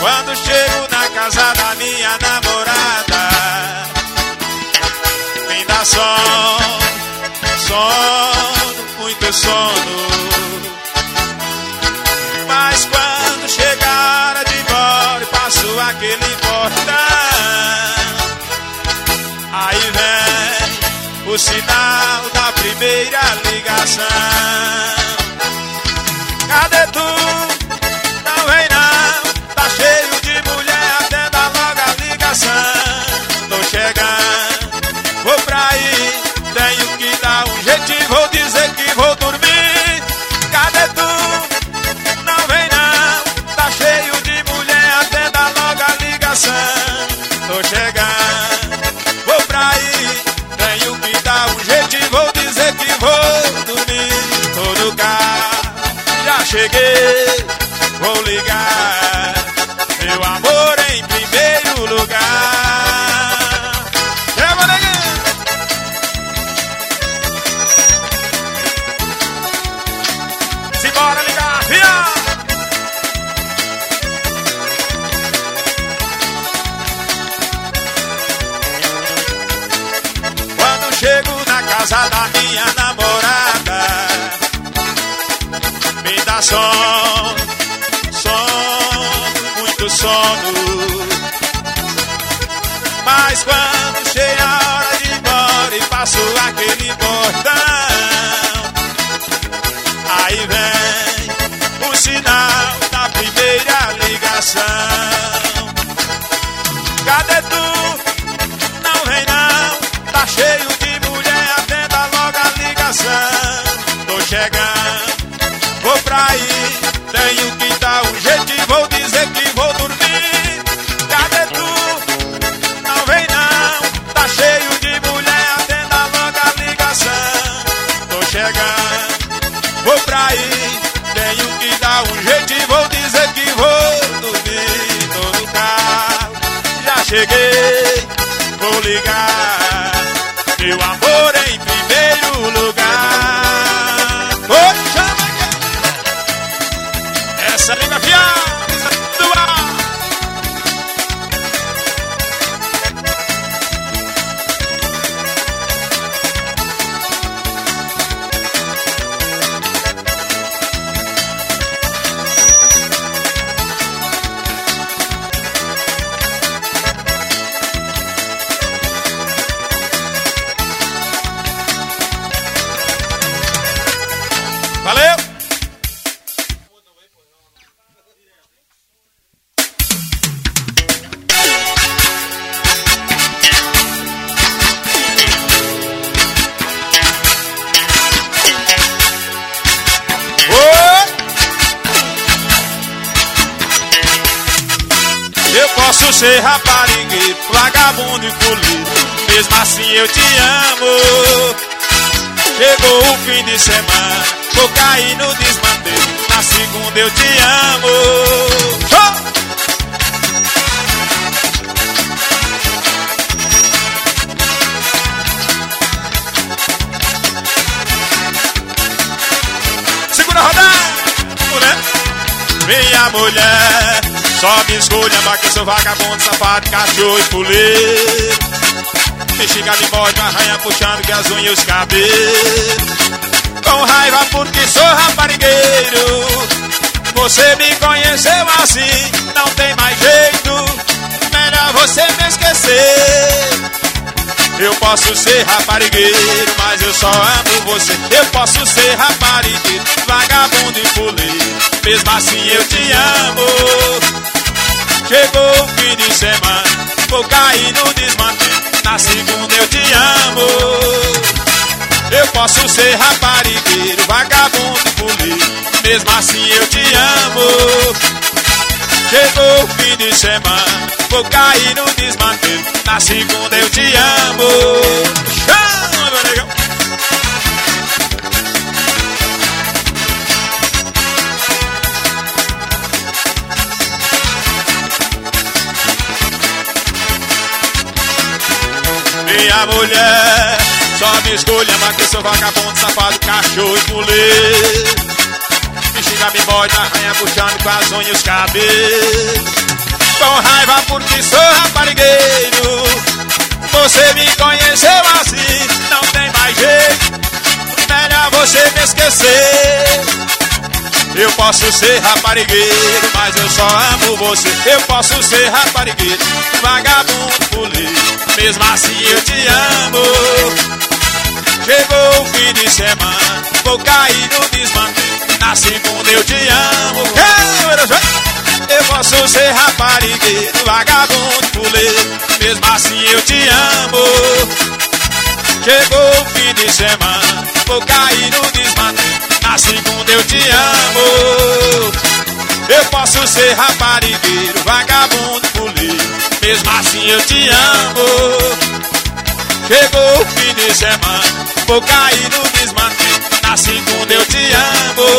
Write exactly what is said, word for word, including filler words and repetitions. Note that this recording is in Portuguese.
Quando chego na casa da minha namorada, me dá sono, sono, muito sono. Mas quando chega a hora de ir embora e passo aquele portão, aí vem o sinal da primeira ligação. Cadê tu? Não vem não, tá cheio de mulher, atenda logo a ligação. Tô chegando, vou pra aí, tenho que dar um jeito e vou dizer que vou dormir. Cadê tu? Não vem não, tá cheio de mulher, atenda logo a ligação. Tô chegando, vou pra aí, tenho que dar um jeito e vou dizer que vou dormir. Tô no carro, já cheguei, vou ligar, meu amor em primeiro lugar. Chama, neguinho! Simbora ligar, viado! Quando chego na casa da minha namorada, me dá sono, sono, muito sono. Mas quando chega a hora de ir embora e passo aquele portão, aí vem o sinal da primeira ligação. Cadê tu? Não vem não, tá cheio de mulher, atenda logo a ligação. Tô chegando, vou pra aí, tenho que dar um jeito e vou dizer que vou dormir. Cadê tu? Não vem não, tá cheio de mulher, atenda logo a ligação. Tô chegando, vou pra aí, tenho que dar um jeito e vou dizer que vou dormir. Tô no carro, já cheguei, vou ligar, meu amor em primeiro lugar. Oi, chama aqui. Essa linda fiada do ar. Valeu! Eu posso ser raparigueiro, vagabundo e polido, mesmo assim eu te amo. Chegou o fim de semana, vou cair no desmantelo, na segunda eu te amo. Oh! Segura a rodada, mulher. Minha mulher, só me escolha, que eu sou vagabundo, safado, cachorro e puleiro. Me xinga de morte, arranha puxando que as unhas e os cabelos. Com raiva porque sou raparigueiro, você me conheceu assim, não tem mais jeito, melhor você me esquecer. Eu posso ser raparigueiro, mas eu só amo você. Eu posso ser raparigueiro, vagabundo e puleiro, mesmo assim eu te amo. Chegou o fim de semana, vou cair no desmantelo, na segunda eu te amo. Eu posso ser raparigueiro, vagabundo e puleiro, mesmo assim eu te amo. Chegou o fim de semana, vou cair no desmantelo, na segunda eu te amo. Chama, meu negão! Minha mulher, só me escolha, mas que eu sou vagabundo, safado, cachorro e puleiro. Me xinga, me morde, arranha puxando com as unhas e os cabelos. com raiva porque sou raparigueiro. Você me conheceu assim, não tem mais jeito. Melhor você me esquecer. Eu posso ser raparigueiro, mas eu só amo você. Eu posso ser raparigueiro, vagabundo fuleiro, mesmo assim eu te amo. Chegou o fim de semana, vou cair no desmantelo. Na segunda eu te amo. Eu posso ser raparigueiro, vagabundo fuleiro, mesmo assim eu te amo. Chegou o fim de semana, vou cair no desmantelo. Na segunda eu te amo. Eu posso ser raparigueiro, vagabundo fuleiro, mesmo assim eu te amo. Chegou o fim de semana, vou cair no desmantelo. Na segunda eu te amo.